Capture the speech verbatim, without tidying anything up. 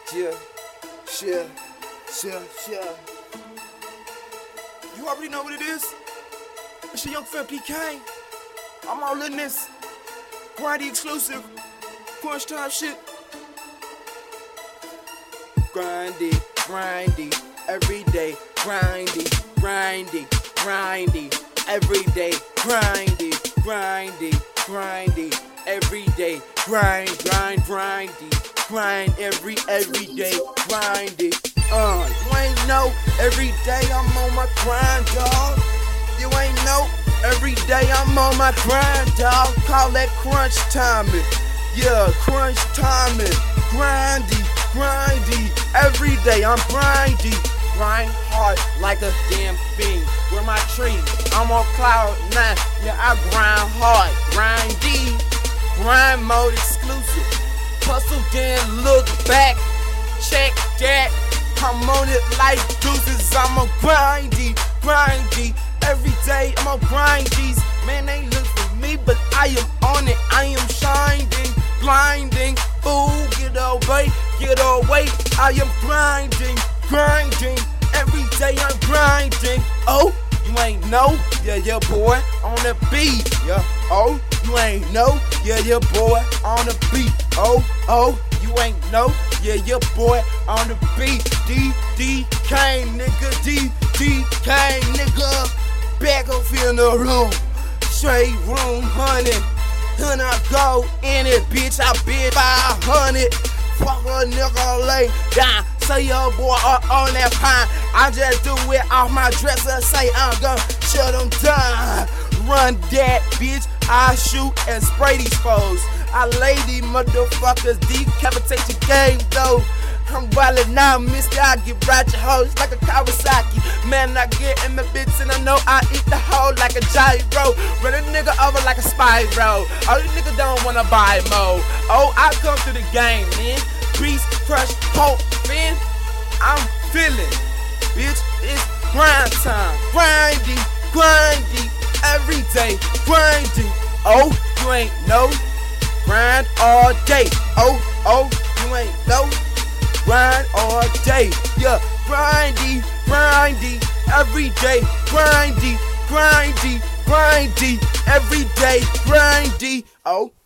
Yeah, yeah, yeah, yeah. You already know what it is. It's your Young Fam P K. I'm all in this grindy exclusive crunch time shit. Grindy, grindy, everyday, grindy, grindy, grindy, everyday, grindy, grindy, grindy, everyday, grind, grind, grindy, grind every, everyday, grindy. Uh, you ain't know, every day I'm on my grind, dog. You ain't know, every day I'm on my grind, dog. Call that crunch timing. Yeah, crunch timing. Grindy, grindy. Every day I'm grindy. Grind hard like a damn fiend. Where my tree? I'm on cloud nine. Yeah, I grind hard. Grindy. Grind mode exclusive. Hustle then look back. Check that. I'm on it like deuces. I'm on grindy, grindy. Every day I'm on grindies. Man, they look for me, but I am on it. I am shining, blinding. Fool, get away, get away. I am grinding, grinding. Every day I'm grinding. Oh, you ain't know? Yeah, yeah, boy, on the beat. Yeah, oh, you ain't know? Yeah, yeah, boy, on the beat. Oh, oh, you ain't know? Yeah, yeah, boy, on the beat. D, D, K, nigga, D, D, K, nigga. Back up in the room, straight room, honey. And I go in it, bitch, I bid five hundred. Fuck a nigga lay down, say your boy up on that pine. I just do it off my dresser, say I'm gonna shut them down. Run that, bitch, I shoot and spray these foes. I lay these motherfuckers, decapitate your game though. I'm wildin' now, mister, I get right your hoes like a Kawasaki. Man, I get in the bits and I know I eat the hoe like a gyro. Run a nigga over like a spiral. All you niggas don't wanna buy mo. Oh, I come to the game, man. Beast, crush, hope, man. I'm feeling, bitch, it's grind time. Grindy, grindy, every day, grinding. Oh, you ain't know? Grind all day. Oh, oh, you ain't know? Grind all day, yeah, grindy, grindy, every day, grindy, grindy, grindy, every day, grindy, oh.